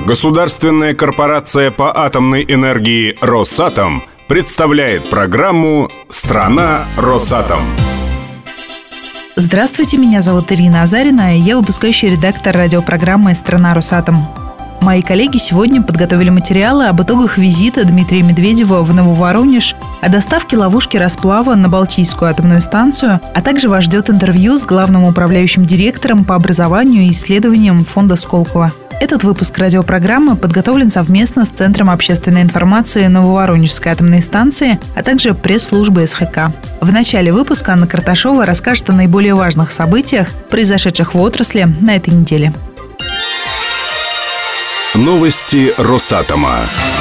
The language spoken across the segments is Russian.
Государственная корпорация по атомной энергии «Росатом» представляет программу «Страна Росатом». Здравствуйте, меня зовут Ирина Азарина, и я выпускающий редактор радиопрограммы «Страна Росатом». Мои коллеги сегодня подготовили материалы об итогах визита Дмитрия Медведева в Нововоронеж, о доставке ловушки расплава на Балтийскую атомную станцию, а также вас ждет интервью с главным управляющим директором по образованию и исследованиям фонда Сколково. Этот выпуск радиопрограммы подготовлен совместно с Центром общественной информации Нововоронежской атомной станции, а также пресс-службы СХК. В начале выпуска Анна Карташова расскажет о наиболее важных событиях, произошедших в отрасли на этой неделе. Новости Росатома.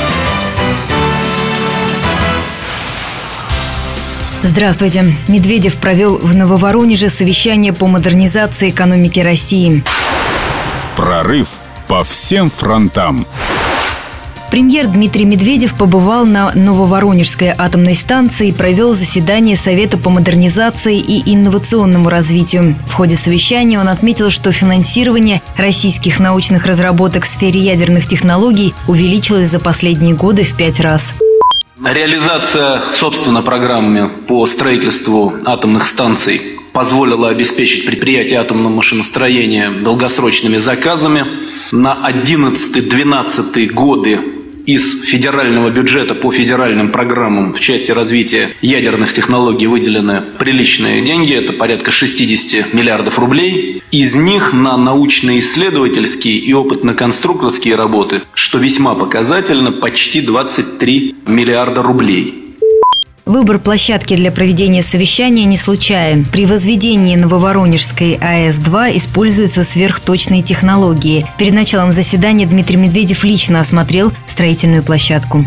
Здравствуйте. Медведев провел в Нововоронеже совещание по модернизации экономики России. Прорыв по всем фронтам. Премьер Дмитрий Медведев побывал на Нововоронежской атомной станции и провел заседание Совета по модернизации и инновационному развитию. В ходе совещания он отметил, что финансирование российских научных разработок в сфере ядерных технологий увеличилось за последние годы в 5 раз. Реализация, собственно, программы по строительству атомных станций позволила обеспечить предприятия атомного машиностроения долгосрочными заказами. На 2011-2012 годы из федерального бюджета по федеральным программам в части развития ядерных технологий выделены приличные деньги, это порядка 60 миллиардов рублей. Из них на научно-исследовательские и опытно-конструкторские работы, что весьма показательно, почти 23 миллиарда рублей. Выбор площадки для проведения совещания не случайен. При возведении Нововоронежской АЭС-2 используются сверхточные технологии. Перед началом заседания Дмитрий Медведев лично осмотрел строительную площадку.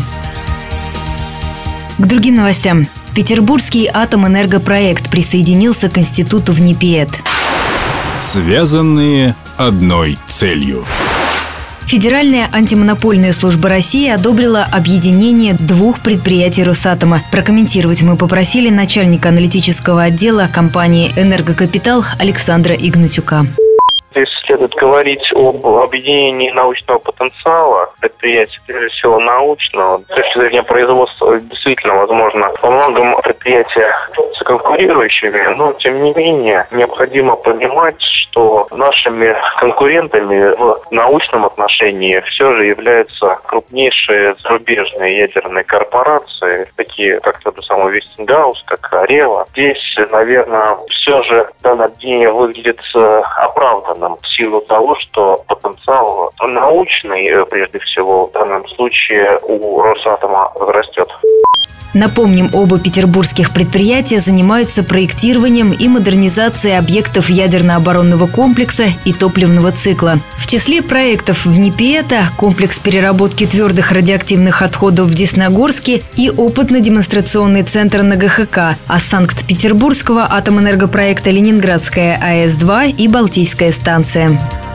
К другим новостям. Петербургский атомэнергопроект присоединился к институту в НИПИЭТ. Связанные одной целью. Федеральная антимонопольная служба России одобрила объединение 2 предприятий Росатома. Прокомментировать мы попросили начальника аналитического отдела компании «Энергокапитал» Александра Игнатюка. Здесь следует говорить об объединении научного потенциала предприятий, прежде всего научного. С точки зрения производства действительно, возможно, во многом предприятия с конкурирующими, но тем не менее необходимо понимать, что нашими конкурентами в научном отношении все же являются крупнейшие зарубежные ядерные корпорации, такие как тот же самый Вестингаус, как Арева. Здесь, наверное, все же данное объединение выглядит оправданным в силу того, что потенциал научный, прежде всего, в данном случае у Росатома возрастет. Напомним, оба петербургских предприятия занимаются проектированием и модернизацией объектов ядерно-оборонного комплекса и топливного цикла. В числе проектов в НИПИЭТа комплекс переработки твердых радиоактивных отходов в Десногорске и опытно-демонстрационный центр на ГХК, а Санкт-Петербургского атомэнергопроекта Ленинградская АЭС-2 и Балтийская станция.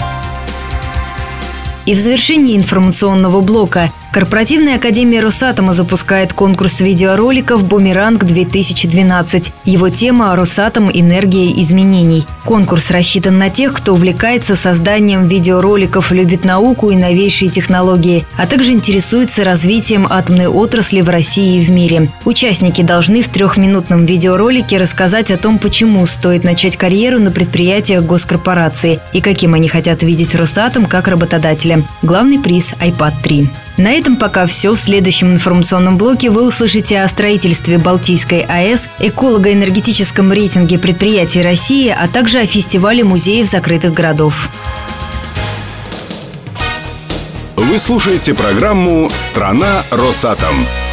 И в завершении информационного блока Корпоративная академия Росатома запускает конкурс видеороликов «Бумеранг-2012». Его тема – «Росатом. Энергия изменений». Конкурс рассчитан на тех, кто увлекается созданием видеороликов, любит науку и новейшие технологии, а также интересуется развитием атомной отрасли в России и в мире. Участники должны в 3-минутном видеоролике рассказать о том, почему стоит начать карьеру на предприятиях госкорпорации и каким они хотят видеть Росатом как работодателя. Главный приз – iPad 3. На этом пока все. В следующем информационном блоке вы услышите о строительстве Балтийской АЭС, эколого-энергетическом рейтинге предприятий России, а также о фестивале музеев закрытых городов. Вы слушаете программу «Страна Росатом».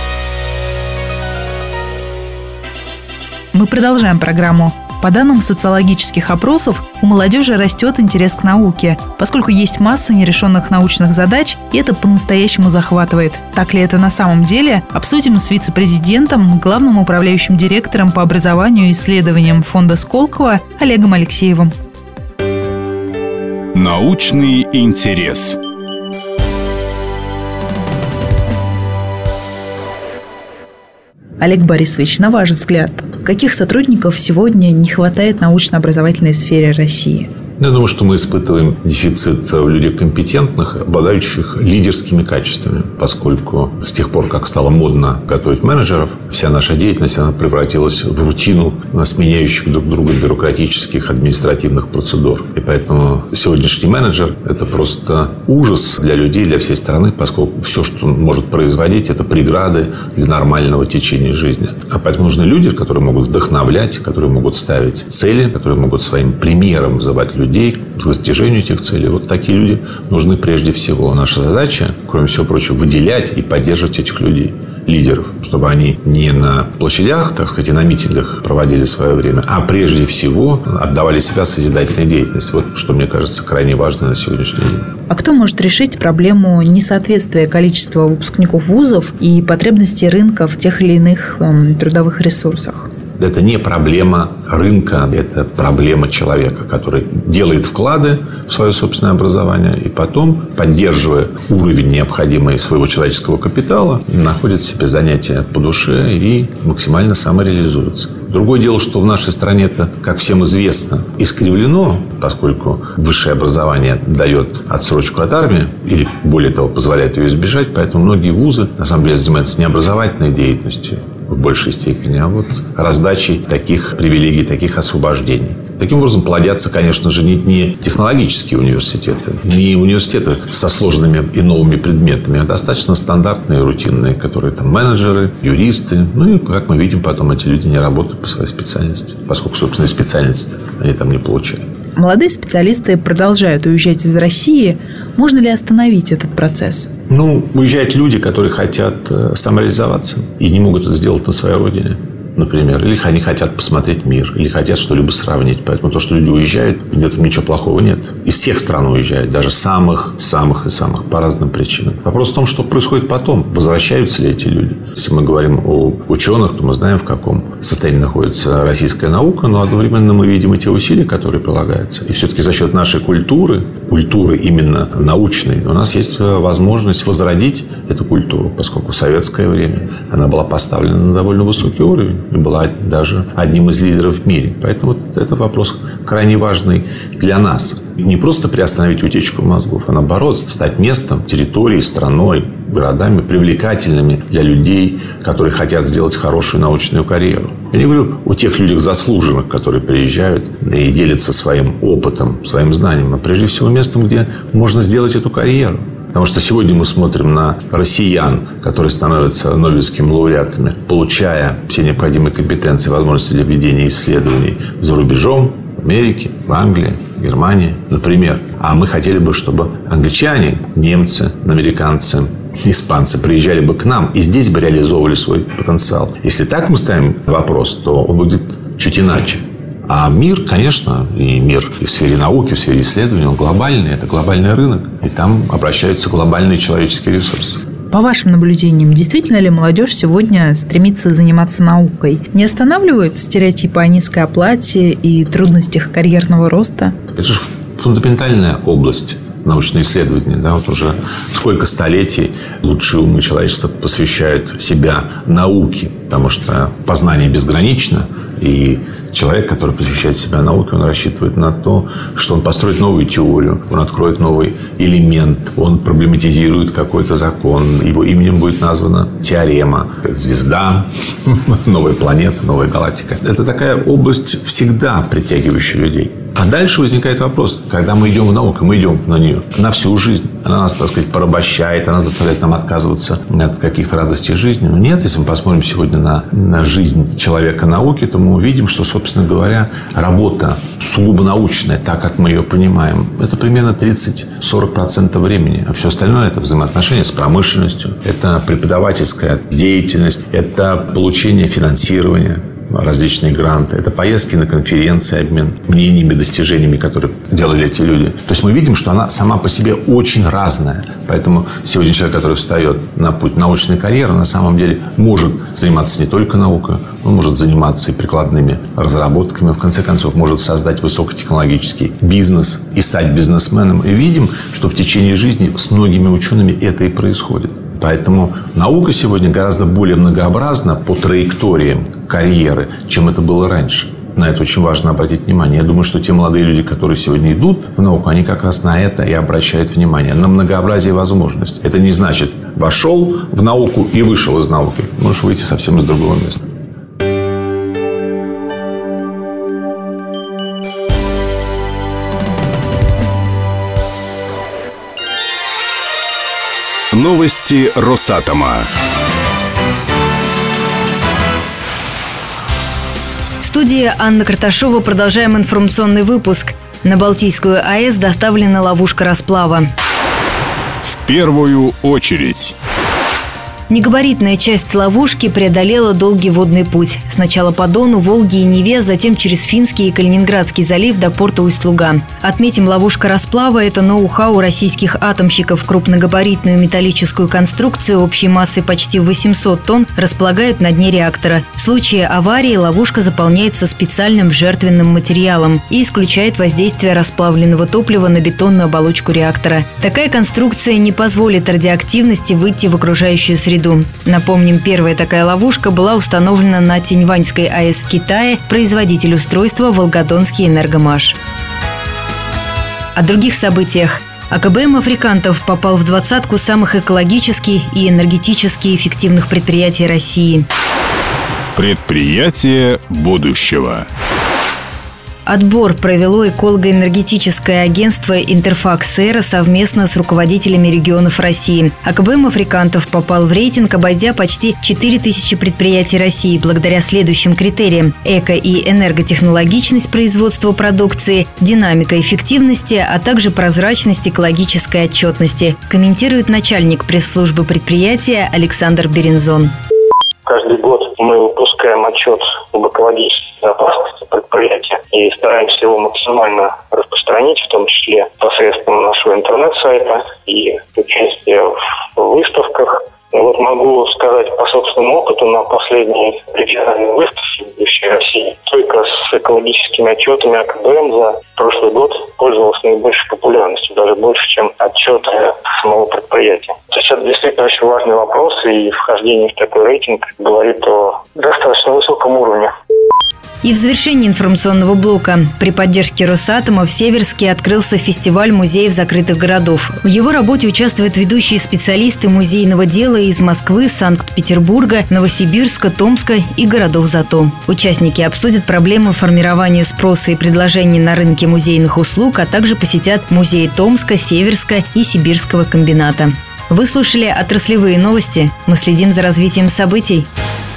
Мы продолжаем программу. По данным социологических опросов, у молодежи растет интерес к науке, поскольку есть масса нерешенных научных задач, и это по-настоящему захватывает. Так ли это на самом деле? Обсудим с вице-президентом, главным управляющим директором по образованию и исследованиям фонда Сколково Олегом Алексеевым. Научный интерес. Олег Борисович, на ваш взгляд, каких сотрудников сегодня не хватает в научно-образовательной сфере России? Я думаю, что мы испытываем дефицит в людях компетентных, обладающих лидерскими качествами, поскольку с тех пор, как стало модно готовить менеджеров, вся наша деятельность она превратилась в рутину сменяющих друг друга бюрократических административных процедур. И поэтому сегодняшний менеджер – это просто ужас для людей, для всей страны, поскольку все, что он может производить, это преграды для нормального течения жизни. А поэтому нужны люди, которые могут вдохновлять, которые могут ставить цели, которые могут своим примером вызывать людей к достижению этих целей. Вот такие люди нужны прежде всего. Наша задача, кроме всего прочего, выделять и поддерживать этих людей, лидеров, чтобы они не на площадях, так сказать, и на митингах проводили свое время, а прежде всего отдавали себя созидательной деятельности. Вот что, мне кажется, крайне важно на сегодняшний день. А кто может решить проблему несоответствия количества выпускников вузов и потребностей рынка в тех или иных трудовых ресурсах? Это не проблема рынка, это проблема человека, который делает вклады в свое собственное образование и потом, поддерживая уровень необходимый своего человеческого капитала, находит себе занятия по душе и максимально самореализуется. Другое дело, что в нашей стране это, как всем известно, искривлено, поскольку высшее образование дает отсрочку от армии или, более того, позволяет ее избежать, поэтому многие вузы, на самом деле, занимаются не образовательной деятельностью в большей степени, а вот раздачей таких привилегий, таких освобождений. Таким образом, плодятся, конечно же, не технологические университеты, не университеты со сложными и новыми предметами, а достаточно стандартные, рутинные, которые там менеджеры, юристы. Ну и, как мы видим, потом эти люди не работают по своей специальности, поскольку, собственно, специальности они там не получают. Молодые специалисты продолжают уезжать из России. Можно ли остановить этот процесс? Уезжают люди, которые хотят самореализоваться и не могут это сделать на своей родине. Например, или они хотят посмотреть мир, или хотят что-либо сравнить. Поэтому то, что люди уезжают, в этом ничего плохого нет. Из всех стран уезжают, даже самых по разным причинам. Вопрос в том, что происходит потом. Возвращаются ли эти люди? Если мы говорим о ученых, то мы знаем, в каком состоянии находится российская наука, но одновременно мы видим и те усилия, которые прилагаются. И все-таки за счет нашей культуры именно научной, у нас есть возможность возродить эту культуру, поскольку в советское время она была поставлена на довольно высокий уровень и была даже одним из лидеров в мире. Поэтому это вопрос крайне важный для нас. Не просто приостановить утечку мозгов, а наоборот, стать местом, территорией, страной, городами привлекательными для людей, которые хотят сделать хорошую научную карьеру. Я не говорю о тех людях заслуженных, которые приезжают и делятся своим опытом, своим знанием, а прежде всего местом, где можно сделать эту карьеру. Потому что сегодня мы смотрим на россиян, которые становятся нобелевскими лауреатами, получая все необходимые компетенции, возможности для ведения исследований за рубежом, в Америке, в Англии, в Германии, например. А мы хотели бы, чтобы англичане, немцы, американцы, испанцы приезжали бы к нам и здесь бы реализовывали свой потенциал. Если так мы ставим вопрос, то он будет чуть иначе. А мир, конечно, и мир и в сфере науки, в сфере исследований, он глобальный. Это глобальный рынок. И там обращаются глобальные человеческие ресурсы. По вашим наблюдениям, действительно ли молодежь сегодня стремится заниматься наукой? Не останавливают стереотипы о низкой оплате и трудностях карьерного роста? Это же фундаментальная область научные исследования. Да, вот уже сколько столетий лучшие умы человечества посвящают себя науке, потому что познание безгранично, и человек, который посвящает себя науке, он рассчитывает на то, что он построит новую теорию, он откроет новый элемент, он проблематизирует какой-то закон, его именем будет названа теорема, звезда, новая планета, новая галактика. Это такая область, всегда притягивающая людей. А дальше возникает вопрос, когда мы идем в науку, мы идем на нее на всю жизнь. Она нас, так сказать, порабощает, она заставляет нам отказываться от каких-то радостей жизни. Но нет, если мы посмотрим сегодня на жизнь человека науки, то мы увидим, что, собственно говоря, работа сугубо научная, так как мы ее понимаем, это примерно 30-40% времени. А все остальное – это взаимоотношения с промышленностью, это преподавательская деятельность, это получение финансирования, различные гранты. Это поездки на конференции, обмен мнениями, достижениями, которые делали эти люди. То есть мы видим, что она сама по себе очень разная. Поэтому сегодня человек, который встает на путь научной карьеры, на самом деле может заниматься не только наукой, он может заниматься и прикладными разработками, в конце концов может создать высокотехнологический бизнес и стать бизнесменом. И видим, что в течение жизни с многими учеными это и происходит. Поэтому наука сегодня гораздо более многообразна по траекториям карьеры, чем это было раньше. На это очень важно обратить внимание. Я думаю, что те молодые люди, которые сегодня идут в науку, они как раз на это и обращают внимание. На многообразие возможностей. Это не значит, вошел в науку и вышел из науки. Можешь выйти совсем из другого места. Новости Росатома. В студии Анна Карташова. Продолжаем информационный выпуск. На Балтийскую АЭС доставлена ловушка расплава. В первую очередь. Негабаритная часть ловушки преодолела долгий водный путь. Сначала по Дону, Волге и Неве, затем через Финский и Калининградский залив до порта Усть-Луга. Отметим, ловушка расплава – это ноу-хау российских атомщиков. Крупногабаритную металлическую конструкцию общей массой почти 800 тонн располагают на дне реактора. В случае аварии ловушка заполняется специальным жертвенным материалом и исключает воздействие расплавленного топлива на бетонную оболочку реактора. Такая конструкция не позволит радиоактивности выйти в окружающую среду. Напомним, первая такая ловушка была установлена на Тяньваньской АЭС в Китае, производитель устройства «Волгодонский Энергомаш». О других событиях. АКБМ «Африкантов» попал в двадцатку самых экологически и энергетически эффективных предприятий России. Предприятие будущего. Отбор провело эколого-энергетическое агентство «Интерфакс-Эра» совместно с руководителями регионов России. АКБМ «Африкантов» попал в рейтинг, обойдя почти 4000 предприятий России благодаря следующим критериям: эко- и энерготехнологичность производства продукции, динамика эффективности, а также прозрачность экологической отчетности, комментирует начальник пресс-службы предприятия Александр Берензон. Каждый год мы выпускаем отчет об экологической безопасности предприятия и стараемся его максимально распространить, в том числе посредством нашего интернет-сайта и участия в выставках. Вот могу сказать по собственному опыту, на последней региональной выставке «Будущее России» только с экологическими отчетами АКБМ за прошлый год пользовалась наибольшей популярностью, даже больше, чем отчеты самого предприятия. То есть это действительно очень важный вопрос, и вхождение в такой рейтинг говорит о достаточно высоком уровне. И в завершении информационного блока. При поддержке Росатома в Северске открылся фестиваль музеев закрытых городов. В его работе участвуют ведущие специалисты музейного дела из Москвы, Санкт-Петербурга, Новосибирска, Томска и городов Зато. Участники обсудят проблемы формирования спроса и предложений на рынке музейных услуг, а также посетят музеи Томска, Северска и Сибирского комбината. Вы слушали отраслевые новости. Мы следим за развитием событий.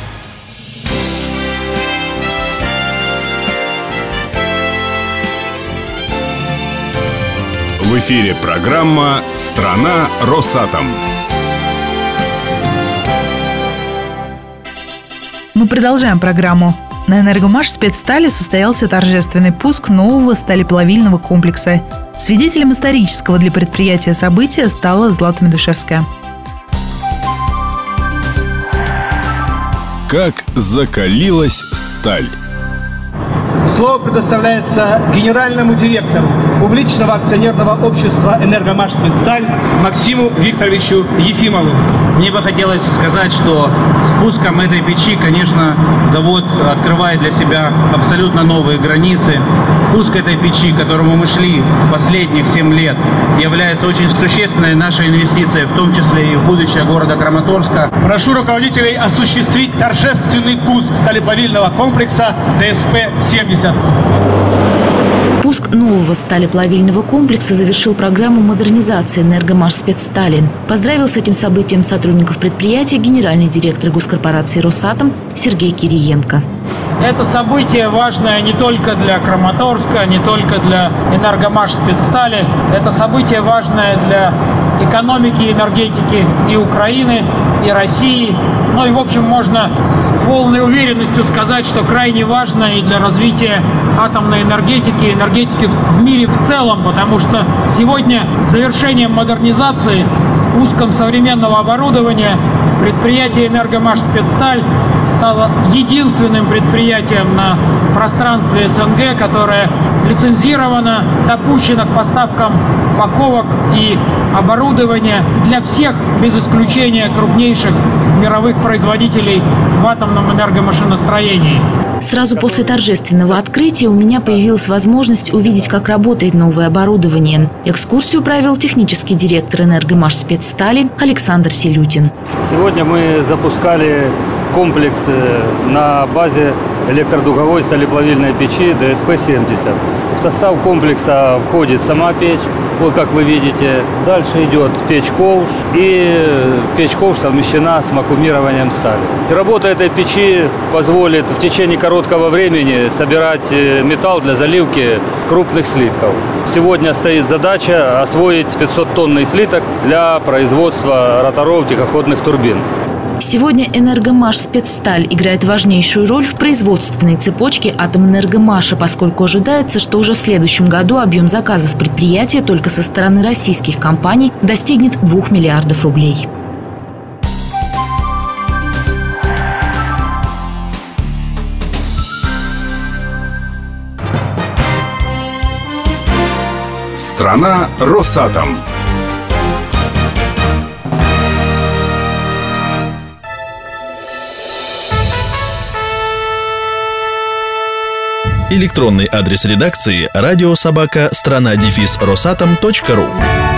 В эфире программа «Страна Росатом». Мы продолжаем программу. На Энергомаш спецстали состоялся торжественный пуск нового сталеплавильного комплекса. Свидетелем исторического для предприятия события стала Златомедушевская. Как закалилась сталь. Слово предоставляется генеральному директору публичного акционерного общества «Энергомаш Спецсталь» Максиму Викторовичу Ефимову. Мне бы хотелось сказать, что с пуском этой печи, конечно, завод открывает для себя абсолютно новые границы. Пуск этой печи, к которому мы шли последних 7 лет, является очень существенной нашей инвестицией, в том числе и в будущее города Краматорска. Прошу руководителей осуществить торжественный пуск сталеплавильного комплекса ДСП-70. Пуск нового сталеплавильного комплекса завершил программу модернизации «Энергомаш Спецстали». Поздравил с этим событием сотрудников предприятия генеральный директор госкорпорации «Росатом» Сергей Кириенко. Это событие важное не только для Краматорска, не только для «Энергомаш Спецстали». Это событие важное для экономики и энергетики и Украины, и России. Ну и, в общем, можно с полной уверенностью сказать, что крайне важно и для развития атомной энергетики, энергетики в мире в целом, потому что сегодня с завершением модернизации, с пуском современного оборудования, предприятие «Энергомаш Спецсталь» стало единственным предприятием на пространстве СНГ, которое лицензирована, допущена к поставкам упаковок и оборудования для всех, без исключения крупнейших мировых производителей в атомном энергомашиностроении. Сразу после торжественного открытия у меня появилась возможность увидеть, как работает новое оборудование. Экскурсию провел технический директор «Энергомашспецстали» Александр Селютин. Сегодня мы запускали комплекс на базе электродуговой сталеплавильной печи ДСП-70. В состав комплекса входит сама печь, вот как вы видите. Дальше идет печь-ковш, и печь-ковш совмещена с вакуумированием стали. Работа этой печи позволит в течение короткого времени собирать металл для заливки крупных слитков. Сегодня стоит задача освоить 500-тонный слиток для производства роторов тихоходных турбин. Сегодня «Энергомашспецсталь» играет важнейшую роль в производственной цепочке Атомэнергомаша, поскольку ожидается, что уже в следующем году объем заказов предприятия только со стороны российских компаний достигнет 2 миллиардов рублей. Страна Росатом. Электронный адрес редакции радиособака страна-росатом.ру.